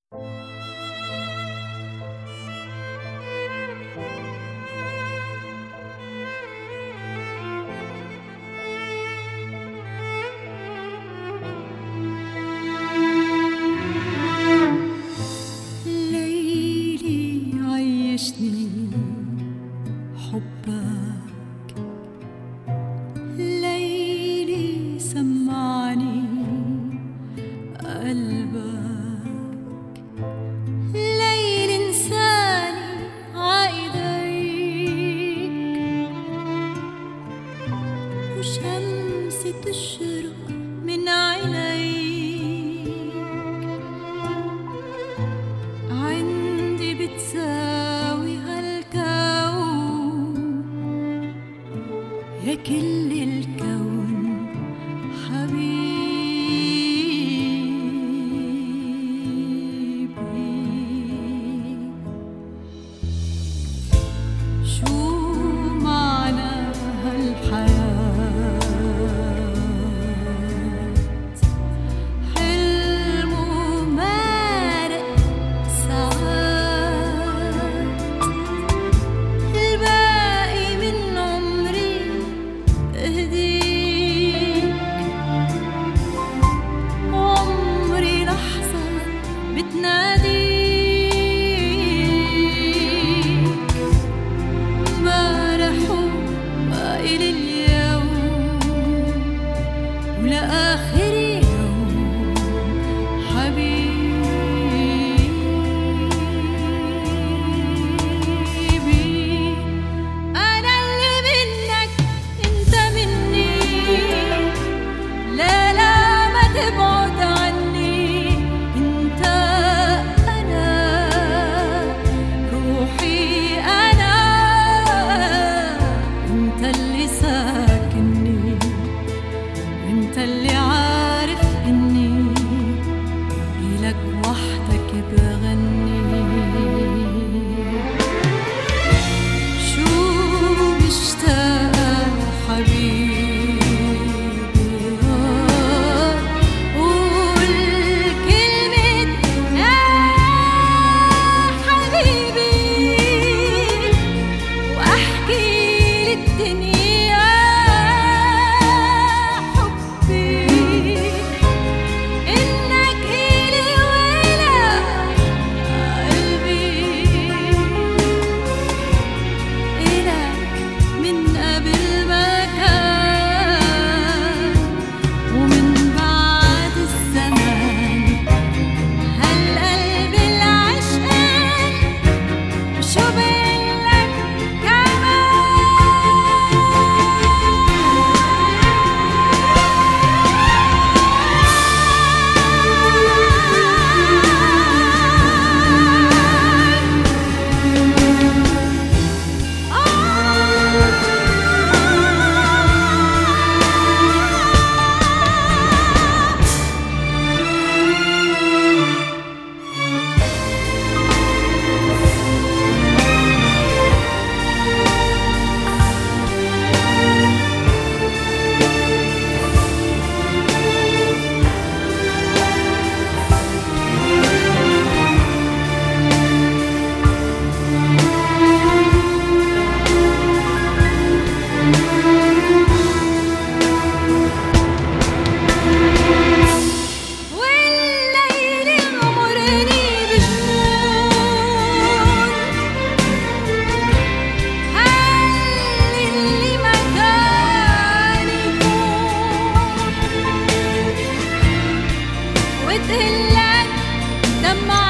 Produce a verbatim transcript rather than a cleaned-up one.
حبك ليلي سمعني قلبك ليلي انساني عايديك وشمس تشرق من عينيك عندي بتساوي يا كل الكون حبيبي. شو معنى هالحياة؟ حلم ومارق ساعات، الباقي من عمري اهديك، عمري لحظة بتناديك، امبارح وباقي لليوم ولآخر يوم حبيبي. أنا اللي منك انت مني، لا لا ما تبعد عني، انت انا روحي انا، انت اللي ساكنني، انت اللي عارف اني إلك وحدك بغني. شو مشتاق حبيبي، قول كلمة يا حبيبي وأحكي للدنيا حبي، إنك إلي وإلى قلبي، إلك من قبل ما كان ومن بعد الزمان، هالقلب العشقان شو بقلك والليل يغمرني بجنون، خلي اللي ما كان يكون، وتهلك دمعة